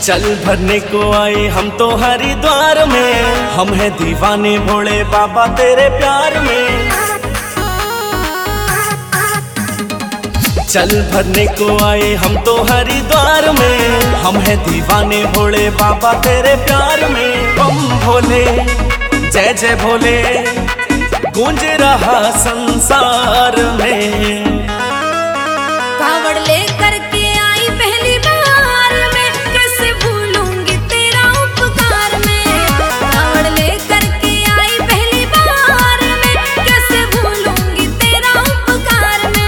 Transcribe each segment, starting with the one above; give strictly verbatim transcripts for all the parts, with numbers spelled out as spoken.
चल भरने को आए हम तो हरिद्वार में, हम हैं दीवाने भोले बाबा तेरे प्यार में। चल भरने को आए हम तो हरिद्वार में, हम हैं दीवाने भोले बाबा तेरे प्यार में। बम भोले जय जय भोले गूंज रहा संसार में। कावड़ लेकर के आई पहली बार में, कैसे भूलूंगी तेरा उपकार में। कावड़ लेकर के आई पहली बार में, कैसे भूलूंगी तेरा उपकार में।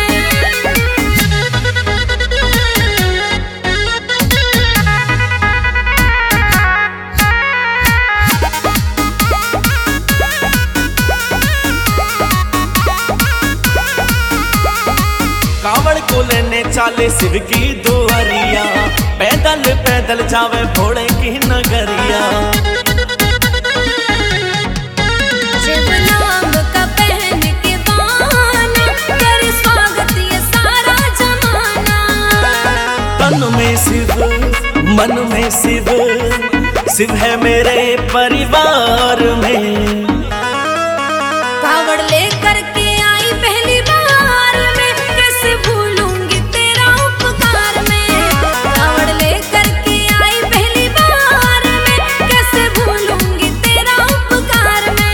कावड़ को लेने चाले शिव की दुआरिया, पैदल पैदल जावे भोले की नगरिया। शिव नाम का पहन के बाना, करे स्वागत ये सारा जमाना। तन में शिव मन में शिव, शिव है मेरे परिवार में। कावड़ लेकर के आई पहली बार में, कैसे भूलूंगी तेरा उपकार में। कावड़ लेकर के आई पहली बार में, कैसे भूलूंगी तेरा उपकार में।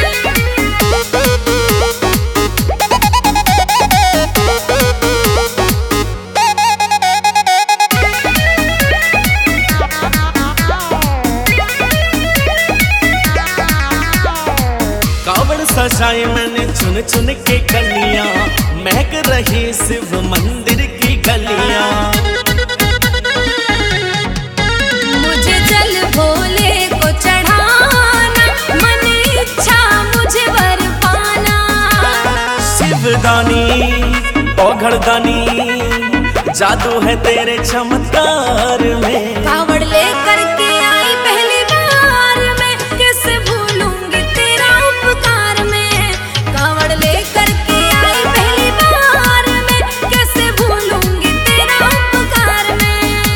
कावड़ सजाए मैंने चुन चुन के कलियां, महक रही शिव मंदिर की गलियां। मुझे जल भोले को चढ़ाना, मन इच्छा मुझे वर पाना। शिवदानी औघड़दानी, जादू है तेरे चमत्कार में। कावड़ लेकर के आई पहली बार में, कैसे भूलूंगी तेरा उपकार में। कावड़ लेकर के आई पहली बार में, कैसे भूलूंगी तेरा उपकार में।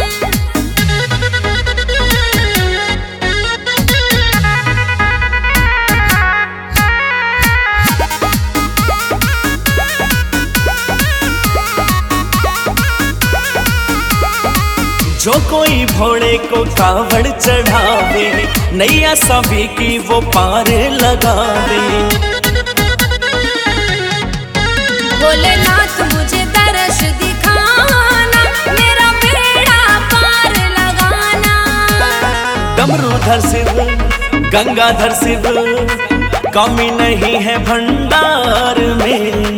जो कोई भोले को कावड़ चढ़ावे, नैया सभी की वो पार लगावे। भोलेनाथ मुझे दर्श दिखाना, मेरा बेड़ा पार लगाना। डमरूधर शिव गंगाधर शिव, कमी नहीं है भंडार में।